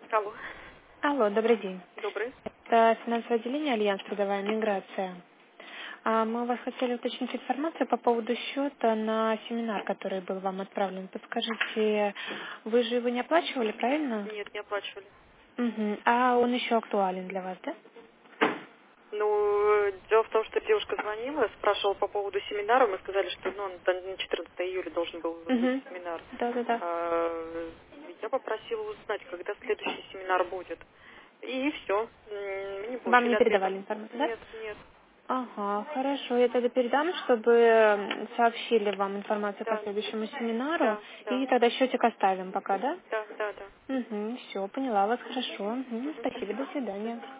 Алло, Алло, добрый день. добрый. Это финансовое отделение Альянс Трудовая миграция. Мы у вас хотели уточнить информацию по поводу счета на семинар, который был вам отправлен. Подскажите, вы же его не оплачивали, правильно? Нет, не оплачивали. Угу. А он еще актуален для вас, да? Ну, дело в том, что девушка звонила, спрашивала по поводу семинара. Мы сказали, что он там на 14 июля должен был быть Угу. семинар. Да-да-да. Я попросила узнать, когда следующий семинар будет. И все. Мы не Вам получили не ответа. передавали информацию, да? Нет, нет. Ага, хорошо. Я тогда передам, чтобы сообщили вам информацию по Да, следующему семинару. да, И да, тогда счетик оставим пока, да? да, да, да. Угу, все, поняла вас хорошо. Спасибо, до свидания.